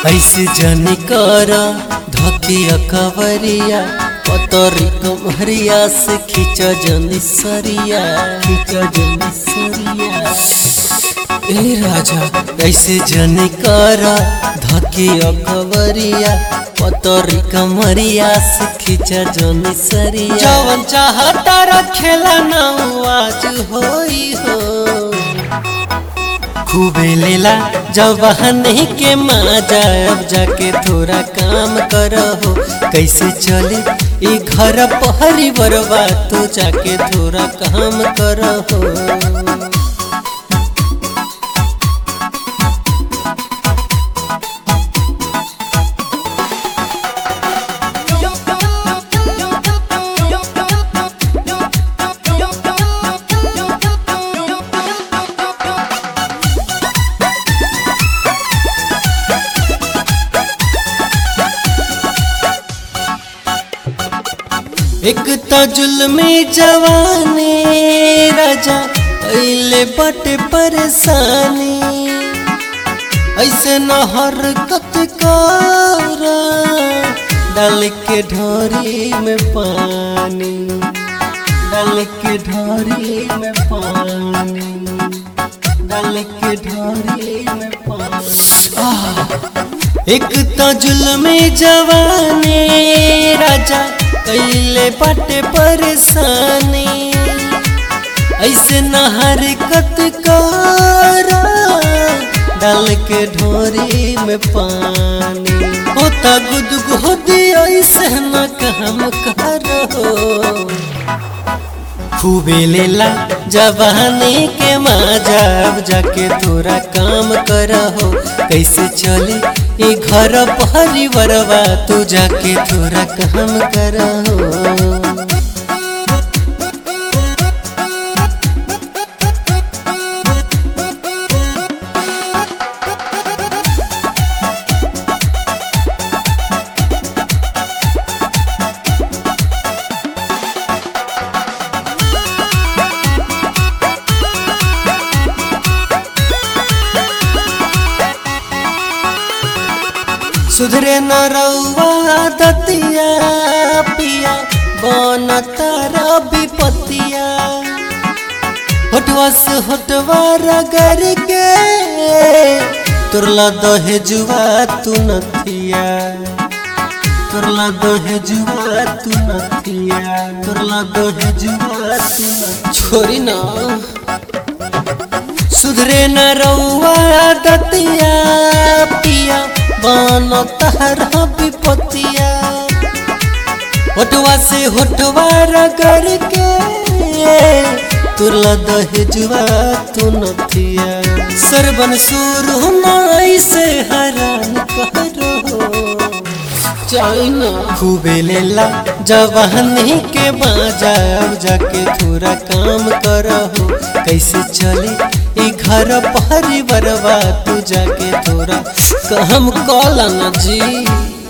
ऐसे जनी कर धकिया कवरिया पतरी कमरिया से खींच जनी सरिया ए राजा। ऐसे जनी कर धकिया कवरिया पतरी कमरिया से खींच जनी सरिया। जवन चाहता रखेला ना आज होई हो खूबे लेला जवानी के मजा। अब जाके थोड़ा काम करहो कैसे चले ई घर पहरी बरवा तो जाके थोड़ा काम करहो। एक तो जुल्मी जवानी राजा अइले बटे परेशानी। ऐसे न हरकत करा डाल के ढोरी में पानी, डाल के ढोरी में पानी, डाल के ढोरी में पानी। एक तो जुल्मी जवानी राजा कैले बाटे परेशानी। ऐसे न हरकत करा डाल के ढोरी में पानी। होता गुदगुदी ऐसे न काम करो खूबे लेला जवानी के मजा। अब जाके थोड़ा काम करहो कैसे चले ई घर पहरी बरवा तू जाके थोड़ा काम करहो। सुधरे न रउआ दतिया पिया बन तारा विपतिया। होठवा से होठवा रगड़ के तुरला दहेजुआ तू नथिया, तुरला दहेजुआ तू नथिया, तुरला दहेजुआ तू छोरी ना। सुधरे न रउआ दतिया पिया बन तारा विपतिया। होठवा से होठवा रगड़ के तुरला दहेजुआ तू नथिया। सरबन सुरु नाई से हरान करो चाइना खूबे लेला जवानी के बाजा। अब जाके थोड़ा काम करहो कैसे चले ई घर पहरी बरवा तू जाके थोड़ा काम कला ना जी।